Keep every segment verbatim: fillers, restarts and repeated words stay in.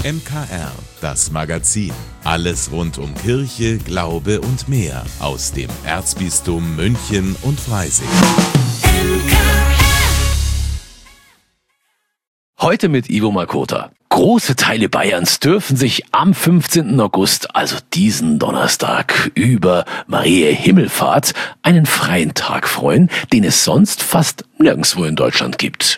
M K R, das Magazin. Alles rund um Kirche, Glaube und mehr aus dem Erzbistum München und Freising. Heute mit Ivo Makota. Große Teile Bayerns dürfen sich am fünfzehnten August, also diesen Donnerstag, über Mariä Himmelfahrt einen freien Tag freuen, den es sonst fast nirgendwo in Deutschland gibt.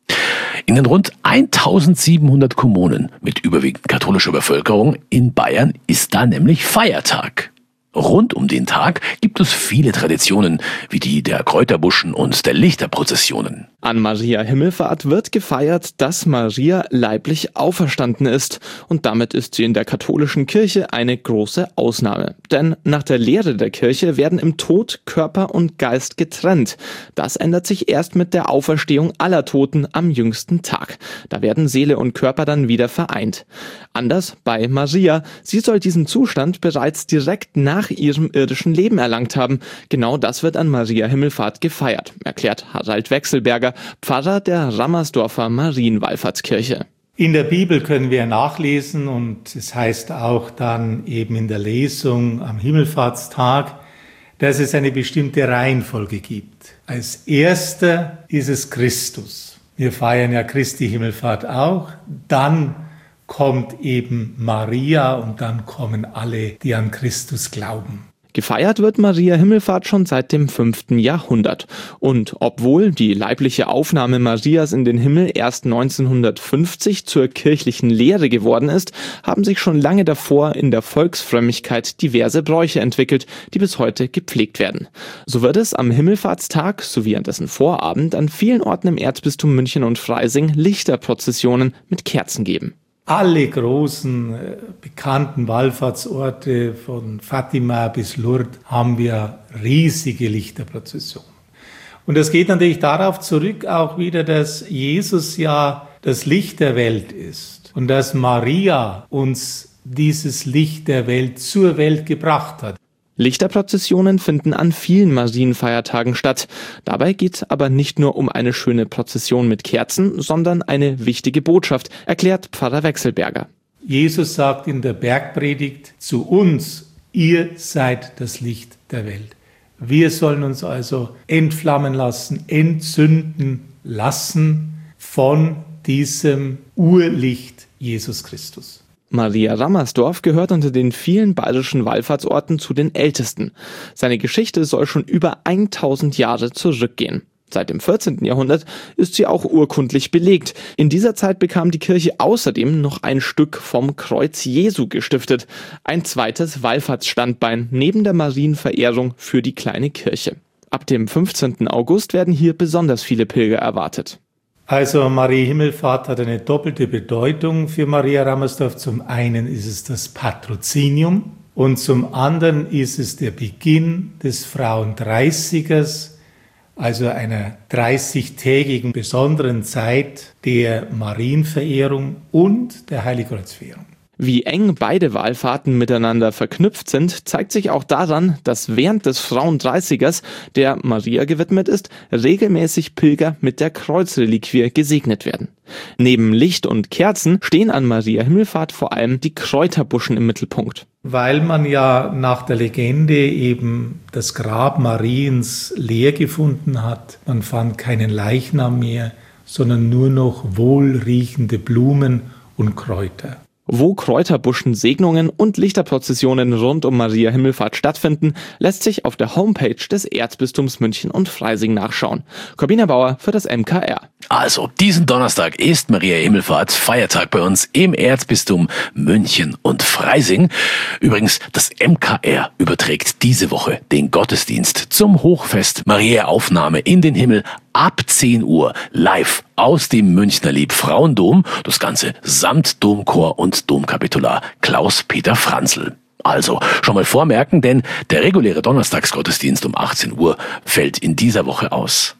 In den rund eintausendsiebenhundert Kommunen mit überwiegend katholischer Bevölkerung in Bayern ist da nämlich Feiertag. Rund um den Tag gibt es viele Traditionen, wie die der Kräuterbuschen und der Lichterprozessionen. An Mariä Himmelfahrt wird gefeiert, dass Maria leiblich auferstanden ist. Und damit ist sie in der katholischen Kirche eine große Ausnahme. Denn nach der Lehre der Kirche werden im Tod Körper und Geist getrennt. Das ändert sich erst mit der Auferstehung aller Toten am jüngsten Tag. Da werden Seele und Körper dann wieder vereint. Anders bei Maria. Sie soll diesen Zustand bereits direkt nach ihrem irdischen Leben erlangt haben. Genau das wird an Mariä Himmelfahrt gefeiert, erklärt Harald Wechselberger, Pfarrer der Rammersdorfer Marienwallfahrtskirche. In der Bibel können wir nachlesen, und es heißt auch dann eben in der Lesung am Himmelfahrtstag, dass es eine bestimmte Reihenfolge gibt. Als erster ist es Christus. Wir feiern ja Christi Himmelfahrt auch. Dann kommt eben Maria und dann kommen alle, die an Christus glauben. Gefeiert wird Mariä Himmelfahrt schon seit dem fünften Jahrhundert. Und obwohl die leibliche Aufnahme Marias in den Himmel erst neunzehnhundertfünfzig zur kirchlichen Lehre geworden ist, haben sich schon lange davor in der Volksfrömmigkeit diverse Bräuche entwickelt, die bis heute gepflegt werden. So wird es am Himmelfahrtstag sowie an dessen Vorabend an vielen Orten im Erzbistum München und Freising Lichterprozessionen mit Kerzen geben. Alle großen äh, bekannten Wallfahrtsorte von Fatima bis Lourdes haben wir riesige Lichterprozessionen. Und das geht natürlich darauf zurück auch wieder, dass Jesus ja das Licht der Welt ist und dass Maria uns dieses Licht der Welt zur Welt gebracht hat. Lichterprozessionen finden an vielen Marienfeiertagen statt. Dabei geht es aber nicht nur um eine schöne Prozession mit Kerzen, sondern eine wichtige Botschaft, erklärt Pfarrer Wechselberger. Jesus sagt in der Bergpredigt zu uns, ihr seid das Licht der Welt. Wir sollen uns also entflammen lassen, entzünden lassen von diesem Urlicht Jesus Christus. Maria Rammersdorf gehört unter den vielen bayerischen Wallfahrtsorten zu den ältesten. Seine Geschichte soll schon über tausend Jahre zurückgehen. Seit dem vierzehnten Jahrhundert ist sie auch urkundlich belegt. In dieser Zeit bekam die Kirche außerdem noch ein Stück vom Kreuz Jesu gestiftet. Ein zweites Wallfahrtsstandbein neben der Marienverehrung für die kleine Kirche. Ab dem fünfzehnten August werden hier besonders viele Pilger erwartet. Also Mariä Himmelfahrt hat eine doppelte Bedeutung für Maria Rammersdorf. Zum einen ist es das Patrozinium und zum anderen ist es der Beginn des Frauendreißigers, also einer dreißigtägigen besonderen Zeit der Marienverehrung und der Heiligkreuzverehrung. Wie eng beide Wallfahrten miteinander verknüpft sind, zeigt sich auch daran, dass während des Frauendreißigers, der Maria gewidmet ist, regelmäßig Pilger mit der Kreuzreliquie gesegnet werden. Neben Licht und Kerzen stehen an Mariä Himmelfahrt vor allem die Kräuterbuschen im Mittelpunkt. Weil man ja nach der Legende eben das Grab Mariens leer gefunden hat. Man fand keinen Leichnam mehr, sondern nur noch wohlriechende Blumen und Kräuter. Wo Kräuterbuschen-Segnungen und Lichterprozessionen rund um Mariä Himmelfahrt stattfinden, lässt sich auf der Homepage des Erzbistums München und Freising nachschauen. Corbina Bauer für das M K R. Also, diesen Donnerstag ist Mariä Himmelfahrt Feiertag bei uns im Erzbistum München und Freising. Übrigens, das M K R überträgt diese Woche den Gottesdienst zum Hochfest Mariä Aufnahme in den Himmel ab zehn Uhr live aus dem Münchner Liebfrauendom. Das Ganze samt Domchor und Domkapitular Klaus-Peter Franzl. Also schon mal vormerken, denn der reguläre Donnerstagsgottesdienst um achtzehn Uhr fällt in dieser Woche aus.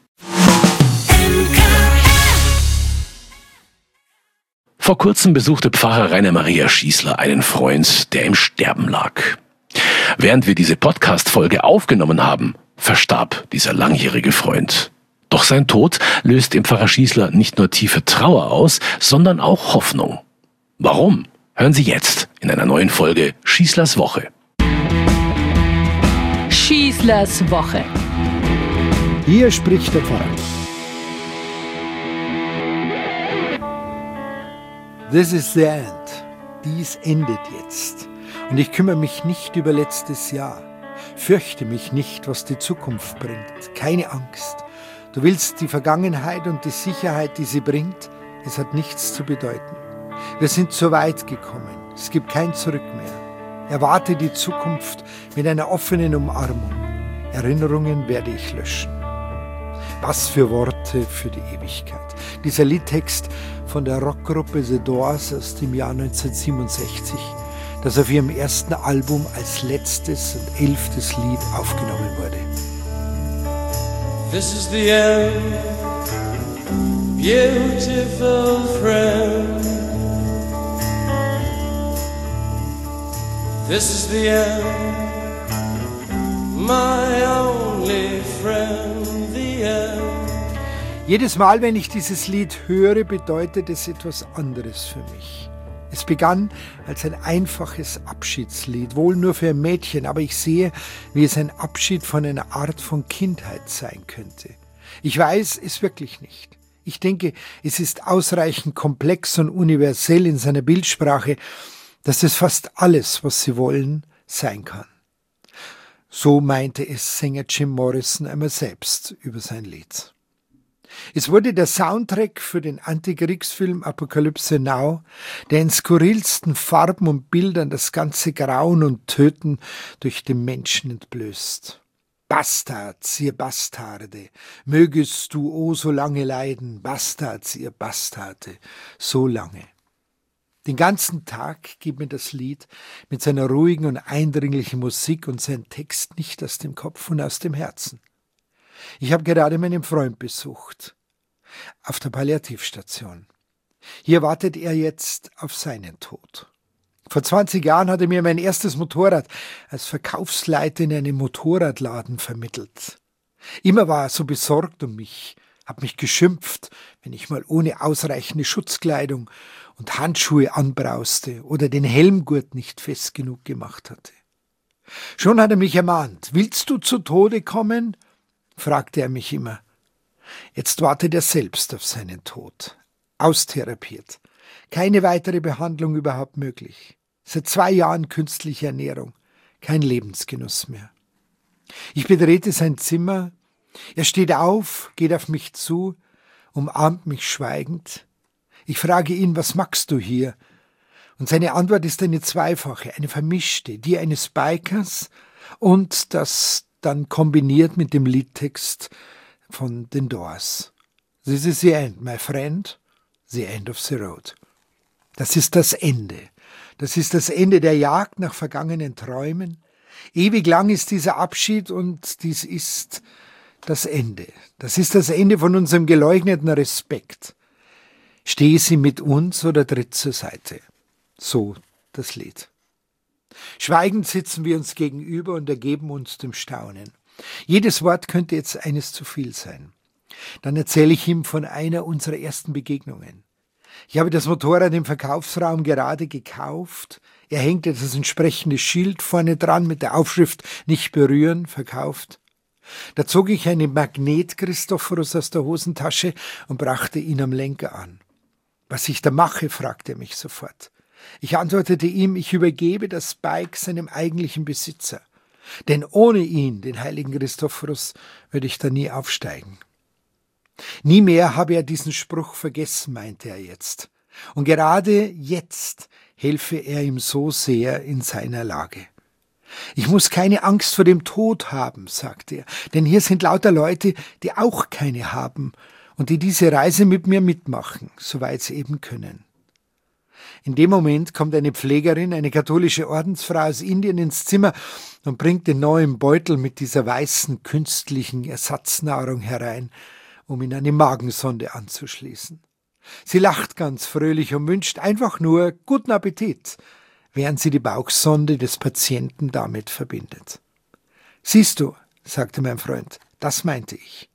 Vor kurzem besuchte Pfarrer Rainer Maria Schießler einen Freund, der im Sterben lag. Während wir diese Podcast-Folge aufgenommen haben, verstarb dieser langjährige Freund. Doch sein Tod löst im Pfarrer Schießler nicht nur tiefe Trauer aus, sondern auch Hoffnung. Warum? hören Sie jetzt in einer neuen Folge Schießlers Woche. Schießlers Woche. Hier spricht der Pfarrer. This is the end. Dies endet jetzt. Und ich kümmere mich nicht über letztes Jahr. Fürchte mich nicht, was die Zukunft bringt. Keine Angst. Du willst die Vergangenheit und die Sicherheit, die sie bringt. Es hat nichts zu bedeuten. Wir sind so weit gekommen. Es gibt kein Zurück mehr. Erwarte die Zukunft mit einer offenen Umarmung. Erinnerungen werde ich löschen. Was für Worte für die Ewigkeit. Dieser Liedtext von der Rockgruppe The Doors aus dem Jahr neunzehnhundertsiebenundsechzig, das auf ihrem ersten Album als letztes und elftes Lied aufgenommen wurde. This is the end, beautiful friend. This is the end, my only friend, the end. Jedes Mal, wenn ich dieses Lied höre, bedeutet es etwas anderes für mich. Es begann als ein einfaches Abschiedslied, wohl nur für ein Mädchen, aber ich sehe, wie es ein Abschied von einer Art von Kindheit sein könnte. Ich weiß es wirklich nicht. Ich denke, es ist ausreichend komplex und universell in seiner Bildsprache, dass es fast alles, was Sie wollen, sein kann. So meinte es Sänger Jim Morrison einmal selbst über sein Lied. Es wurde der Soundtrack für den Antikriegsfilm Apocalypse Now, der in skurrilsten Farben und Bildern das ganze Grauen und Töten durch den Menschen entblößt. Bastards, ihr Bastarde, mögest du o so lange leiden, Bastards, ihr Bastarde, so lange. Den ganzen Tag geht mir das Lied mit seiner ruhigen und eindringlichen Musik und seinem Text nicht aus dem Kopf und aus dem Herzen. Ich habe gerade meinen Freund besucht, auf der Palliativstation. Hier wartet er jetzt auf seinen Tod. Vor zwanzig Jahren hat er mir mein erstes Motorrad als Verkaufsleiter in einem Motorradladen vermittelt. Immer war er so besorgt um mich, hat mich geschimpft, wenn ich mal ohne ausreichende Schutzkleidung und Handschuhe anbrauste oder den Helmgurt nicht fest genug gemacht hatte. Schon hat er mich ermahnt, willst du zu Tode kommen? Fragte er mich immer. Jetzt wartet er selbst auf seinen Tod. Austherapiert. Keine weitere Behandlung überhaupt möglich. Seit zwei Jahren künstliche Ernährung. Kein Lebensgenuss mehr. Ich betrete sein Zimmer. Er steht auf, geht auf mich zu, umarmt mich schweigend. Ich frage ihn, was machst du hier? Und seine Antwort ist eine zweifache, eine vermischte, die eines Bikers und das dann kombiniert mit dem Liedtext von den Doors. This is the end, my friend, the end of the road. Das ist das Ende. Das ist das Ende der Jagd nach vergangenen Träumen. Ewig lang ist dieser Abschied und dies ist das Ende. Das ist das Ende von unserem geleugneten Respekt. Stehe sie mit uns oder tritt zur Seite. So das Lied. Schweigend sitzen wir uns gegenüber und ergeben uns dem Staunen. Jedes Wort könnte jetzt eines zu viel sein. Dann erzähle ich ihm von einer unserer ersten Begegnungen. Ich habe das Motorrad im Verkaufsraum gerade gekauft. Er hängte das entsprechende Schild vorne dran mit der Aufschrift »Nicht berühren«, verkauft. Da zog ich einen Magnet-Christophorus aus der Hosentasche und brachte ihn am Lenker an. »Was ich da mache?« fragte er mich sofort. Ich antwortete ihm, ich übergebe das Bike seinem eigentlichen Besitzer. Denn ohne ihn, den heiligen Christophorus, würde ich da nie aufsteigen. Nie mehr habe er diesen Spruch vergessen, meinte er jetzt. Und gerade jetzt helfe er ihm so sehr in seiner Lage. Ich muss keine Angst vor dem Tod haben, sagte er, denn hier sind lauter Leute, die auch keine haben und die diese Reise mit mir mitmachen, soweit sie eben können. In dem Moment kommt eine Pflegerin, eine katholische Ordensfrau aus Indien ins Zimmer und bringt den neuen Beutel mit dieser weißen, künstlichen Ersatznahrung herein, um ihn an die Magensonde anzuschließen. Sie lacht ganz fröhlich und wünscht einfach nur guten Appetit, während sie die Bauchsonde des Patienten damit verbindet. »Siehst du«, sagte mein Freund, »das meinte ich.«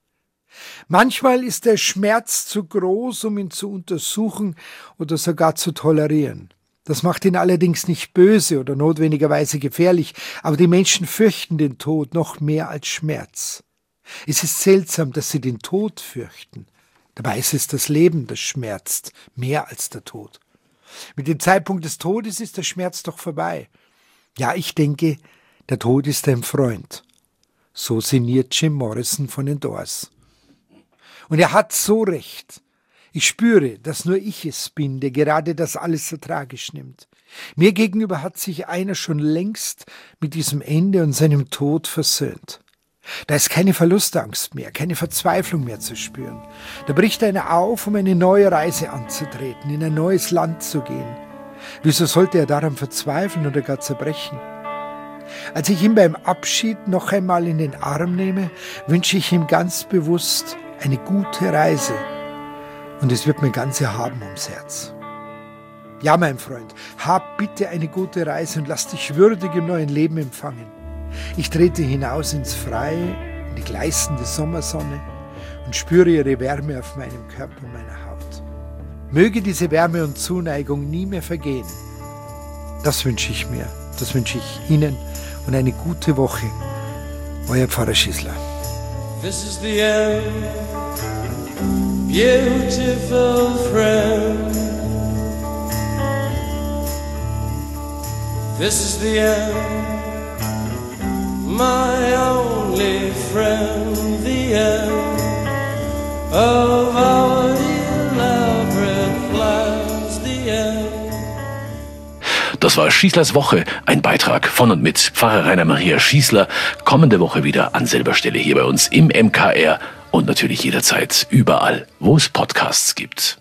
Manchmal ist der Schmerz zu groß, um ihn zu untersuchen oder sogar zu tolerieren. Das macht ihn allerdings nicht böse oder notwendigerweise gefährlich, aber die Menschen fürchten den Tod noch mehr als Schmerz. Es ist seltsam, dass sie den Tod fürchten. Dabei ist es das Leben, das schmerzt, mehr als der Tod. Mit dem Zeitpunkt des Todes ist der Schmerz doch vorbei. Ja, ich denke, der Tod ist ein Freund. So sinniert Jim Morrison von den Doors. Und er hat so recht. Ich spüre, dass nur ich es bin, der gerade das alles so tragisch nimmt. Mir gegenüber hat sich einer schon längst mit diesem Ende und seinem Tod versöhnt. Da ist keine Verlustangst mehr, keine Verzweiflung mehr zu spüren. Da bricht einer auf, um eine neue Reise anzutreten, in ein neues Land zu gehen. Wieso sollte er daran verzweifeln oder gar zerbrechen? Als ich ihn beim Abschied noch einmal in den Arm nehme, wünsche ich ihm ganz bewusst eine gute Reise. Und es wird mir ganz erhaben ums Herz. Ja, mein Freund, hab bitte eine gute Reise und lass dich würdig im neuen Leben empfangen. Ich trete hinaus ins Freie, in die gleißende Sommersonne und spüre ihre Wärme auf meinem Körper und meiner Haut. Möge diese Wärme und Zuneigung nie mehr vergehen. Das wünsche ich mir, das wünsche ich Ihnen und eine gute Woche. Euer Pfarrer Schießler. This is the end, beautiful friend. This is the end, my only friend, the end of our elaborate plans, the end. Das war Schießlers Woche, ein Beitrag von und mit Pfarrer Rainer Maria Schießler. Kommende Woche wieder an selber Stelle hier bei uns im M K R und natürlich jederzeit überall, wo es Podcasts gibt.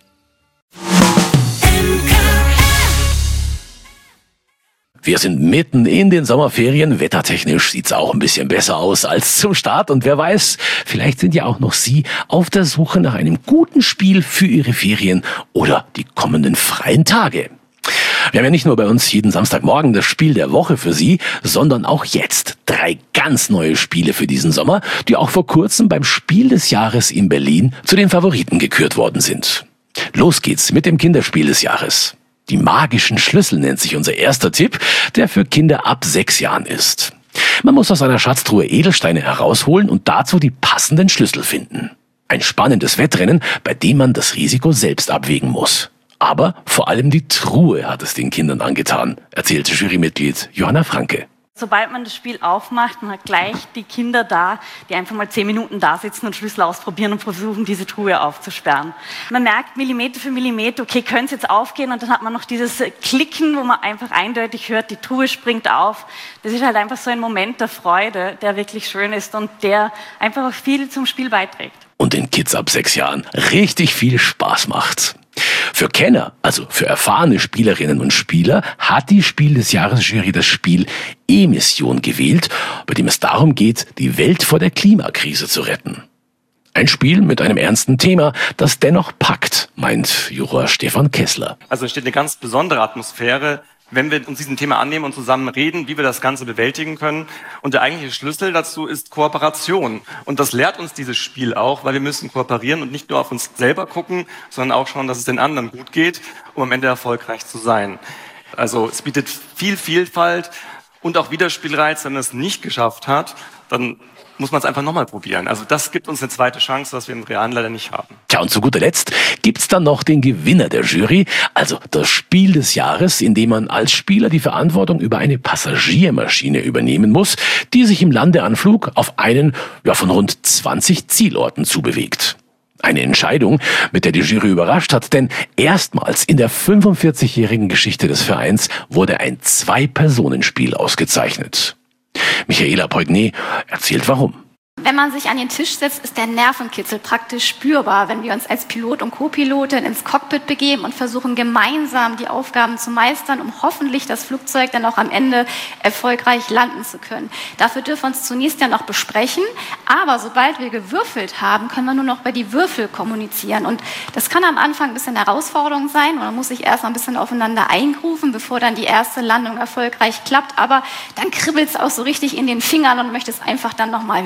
Wir sind mitten in den Sommerferien. Wettertechnisch sieht's auch ein bisschen besser aus als zum Start. Und wer weiß, vielleicht sind ja auch noch Sie auf der Suche nach einem guten Spiel für Ihre Ferien oder die kommenden freien Tage. Wir haben ja nicht nur bei uns jeden Samstagmorgen das Spiel der Woche für Sie, sondern auch jetzt drei ganz neue Spiele für diesen Sommer, die auch vor kurzem beim Spiel des Jahres in Berlin zu den Favoriten gekürt worden sind. Los geht's mit dem Kinderspiel des Jahres. Die magischen Schlüssel nennt sich unser erster Tipp, der für Kinder ab sechs Jahren ist. Man muss aus einer Schatztruhe Edelsteine herausholen und dazu die passenden Schlüssel finden. Ein spannendes Wettrennen, bei dem man das Risiko selbst abwägen muss. Aber vor allem die Truhe hat es den Kindern angetan, erzählte Jurymitglied Johanna Franke. Sobald man das Spiel aufmacht, man hat gleich die Kinder da, die einfach mal zehn Minuten da sitzen und Schlüssel ausprobieren und versuchen, diese Truhe aufzusperren. Man merkt Millimeter für Millimeter, okay, könnte es jetzt aufgehen? Und dann hat man noch dieses Klicken, wo man einfach eindeutig hört, die Truhe springt auf. Das ist halt einfach so ein Moment der Freude, der wirklich schön ist und der einfach auch viel zum Spiel beiträgt. Und den Kids ab sechs Jahren richtig viel Spaß macht. Für Kenner, also für erfahrene Spielerinnen und Spieler, hat die Spiel des Jahres-Jury das Spiel E-Mission gewählt, bei dem es darum geht, die Welt vor der Klimakrise zu retten. Ein Spiel mit einem ernsten Thema, das dennoch packt, meint Juror Stefan Kessler. Also entsteht eine ganz besondere Atmosphäre, wenn wir uns diesem Thema annehmen und zusammen reden, wie wir das Ganze bewältigen können. Und der eigentliche Schlüssel dazu ist Kooperation. Und das lehrt uns dieses Spiel auch, weil wir müssen kooperieren und nicht nur auf uns selber gucken, sondern auch schauen, dass es den anderen gut geht, um am Ende erfolgreich zu sein. Also es bietet viel Vielfalt und auch Wiederspielreiz. Wenn man es nicht geschafft hat, dann muss man es einfach nochmal probieren. Also das gibt uns eine zweite Chance, was wir im Realen leider nicht haben. Tja, und zu guter Letzt gibt's dann noch den Gewinner der Jury, also das Spiel des Jahres, in dem man als Spieler die Verantwortung über eine Passagiermaschine übernehmen muss, die sich im Landeanflug auf einen ja, von rund zwanzig Zielorten zubewegt. Eine Entscheidung, mit der die Jury überrascht hat, denn erstmals in der fünfundvierzigjährigen Geschichte des Vereins wurde ein Zwei-Personen-Spiel ausgezeichnet. Michaela Poignet erzählt warum. Wenn man sich an den Tisch setzt, ist der Nervenkitzel praktisch spürbar, wenn wir uns als Pilot und Co-Pilotin ins Cockpit begeben und versuchen gemeinsam die Aufgaben zu meistern, um hoffentlich das Flugzeug dann auch am Ende erfolgreich landen zu können. Dafür dürfen wir uns zunächst ja noch besprechen, aber sobald wir gewürfelt haben, können wir nur noch bei die Würfel kommunizieren. Und das kann am Anfang ein bisschen Herausforderung sein und man muss sich erst mal ein bisschen aufeinander eingrufen, bevor dann die erste Landung erfolgreich klappt. Aber dann kribbelt es auch so richtig in den Fingern und möchte es einfach dann nochmal wieder probieren.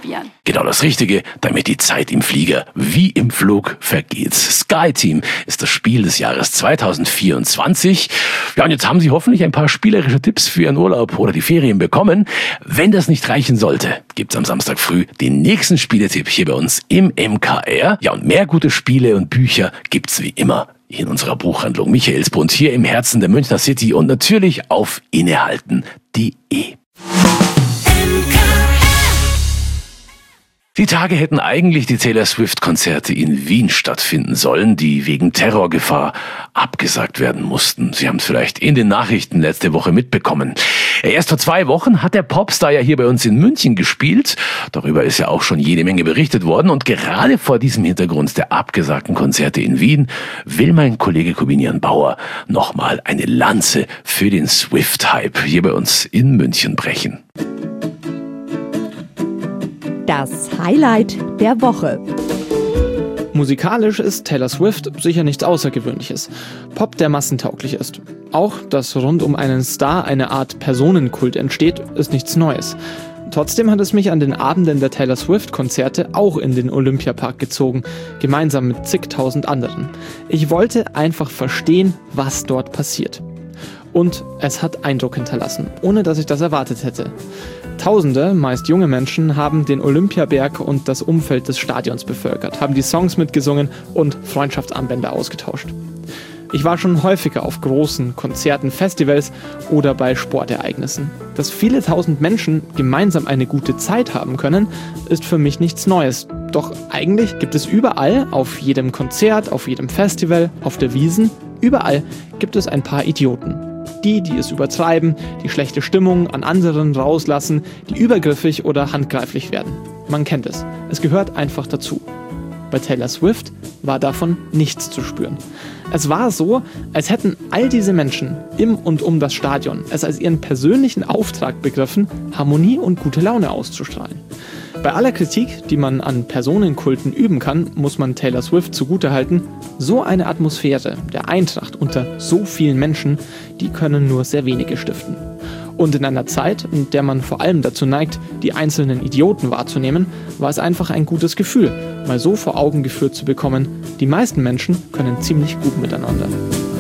ausprobieren. Genau das Richtige, damit die Zeit im Flieger wie im Flug vergeht. SkyTeam ist das Spiel des Jahres zweitausendvierundzwanzig. Ja, und jetzt haben Sie hoffentlich ein paar spielerische Tipps für Ihren Urlaub oder die Ferien bekommen. Wenn das nicht reichen sollte, gibt's am Samstag früh den nächsten Spieletipp hier bei uns im M K R. Ja, und mehr gute Spiele und Bücher gibt's wie immer in unserer Buchhandlung Michaelsbund hier im Herzen der Münchner City und natürlich auf innehalten punkt de. Die Tage hätten eigentlich die Taylor Swift-Konzerte in Wien stattfinden sollen, die wegen Terrorgefahr abgesagt werden mussten. Sie haben es vielleicht in den Nachrichten letzte Woche mitbekommen. Erst vor zwei Wochen hat der Popstar ja hier bei uns in München gespielt. Darüber ist ja auch schon jede Menge berichtet worden. Und gerade vor diesem Hintergrund der abgesagten Konzerte in Wien will mein Kollege Corbinian Bauer nochmal eine Lanze für den Swift-Hype hier bei uns in München brechen. Das Highlight der Woche. Musikalisch ist Taylor Swift sicher nichts Außergewöhnliches. Pop, der massentauglich ist. Auch, dass rund um einen Star eine Art Personenkult entsteht, ist nichts Neues. Trotzdem hat es mich an den Abenden der Taylor Swift-Konzerte auch in den Olympiapark gezogen, gemeinsam mit zigtausend anderen. Ich wollte einfach verstehen, was dort passiert. Und es hat Eindruck hinterlassen, ohne dass ich das erwartet hätte. Tausende, meist junge Menschen, haben den Olympiaberg und das Umfeld des Stadions bevölkert, haben die Songs mitgesungen und Freundschaftsarmbänder ausgetauscht. Ich war schon häufiger auf großen Konzerten, Festivals oder bei Sportereignissen. Dass viele tausend Menschen gemeinsam eine gute Zeit haben können, ist für mich nichts Neues. Doch eigentlich gibt es überall, auf jedem Konzert, auf jedem Festival, auf der Wiesn, überall gibt es ein paar Idioten. Die, die es übertreiben, die schlechte Stimmung an anderen rauslassen, die übergriffig oder handgreiflich werden. Man kennt es. Es gehört einfach dazu. Bei Taylor Swift war davon nichts zu spüren. Es war so, als hätten all diese Menschen im und um das Stadion es als ihren persönlichen Auftrag begriffen, Harmonie und gute Laune auszustrahlen. Bei aller Kritik, die man an Personenkulten üben kann, muss man Taylor Swift zugutehalten, so eine Atmosphäre der Eintracht unter so vielen Menschen, die können nur sehr wenige stiften. Und in einer Zeit, in der man vor allem dazu neigt, die einzelnen Idioten wahrzunehmen, war es einfach ein gutes Gefühl, mal so vor Augen geführt zu bekommen, die meisten Menschen können ziemlich gut miteinander.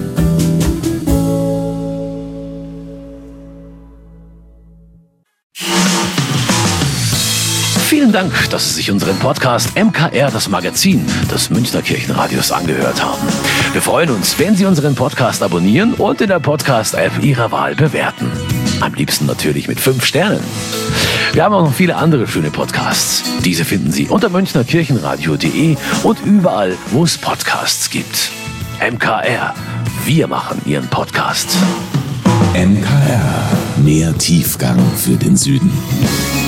Vielen Dank, dass Sie sich unseren Podcast M K R, das Magazin des Münchner Kirchenradios, angehört haben. Wir freuen uns, wenn Sie unseren Podcast abonnieren und in der Podcast-App Ihrer Wahl bewerten. Am liebsten natürlich mit fünf Sternen. Wir haben auch noch viele andere schöne Podcasts. Diese finden Sie unter münchner kirchenradio punkt de und überall, wo es Podcasts gibt. M K R, wir machen Ihren Podcast. M K R, mehr Tiefgang für den Süden.